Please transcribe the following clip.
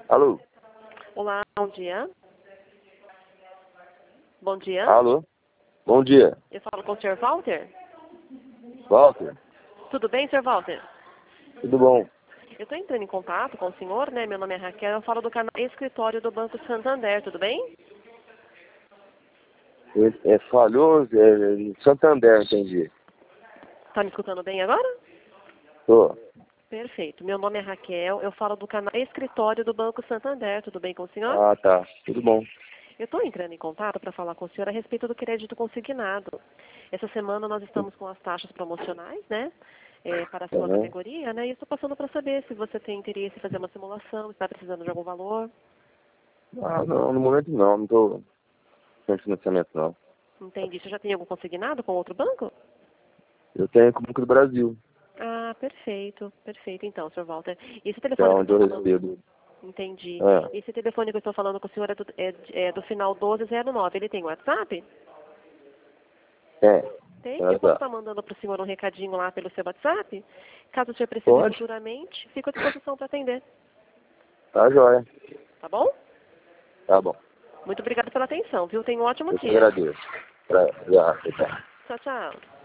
Alô? Olá, bom dia. Bom dia. Alô? Bom dia. Eu falo com o Sr. Walter? Walter? Tudo bem, Sr. Walter? Tudo bom? Eu estou entrando em contato com o senhor, né? Meu nome é Raquel, eu falo do canal Escritório do Banco Santander, tudo bem? Falhou Santander, entendi. Tá me escutando bem agora? Tô. Perfeito. Meu nome é Raquel, eu falo do canal Escritório do Banco Santander, tudo bem com o senhor? Ah, tá. Tudo bom. Eu estou entrando em contato para falar com o senhor a respeito do crédito consignado. Essa semana nós estamos com as taxas promocionais, né? Para a sua Uhum. categoria, né? E estou passando para saber se você tem interesse em fazer uma simulação, está precisando de algum valor. Ah, não, no momento não tô sem financiamento não. Entendi. Você já tem algum consignado com outro banco? Eu tenho como Banco do Brasil, Ah, perfeito. Perfeito, então, Sr. Walter. E esse que é telefone que eu onde estou eu falando... recedo. Entendi. É, Esse telefone que eu estou falando com o senhor é do final 1209. Ele tem WhatsApp? é. Tem. Mas Eu posso tá. estar mandando para o senhor um recadinho lá pelo seu WhatsApp? Caso o senhor precise Pode? futuramente, fico à disposição para atender. Tá joia. Tá bom? Tá bom. Muito obrigada pela atenção, viu? Tenha um ótimo Eu te dia. agradeço. Já, tá. Tchau, tchau.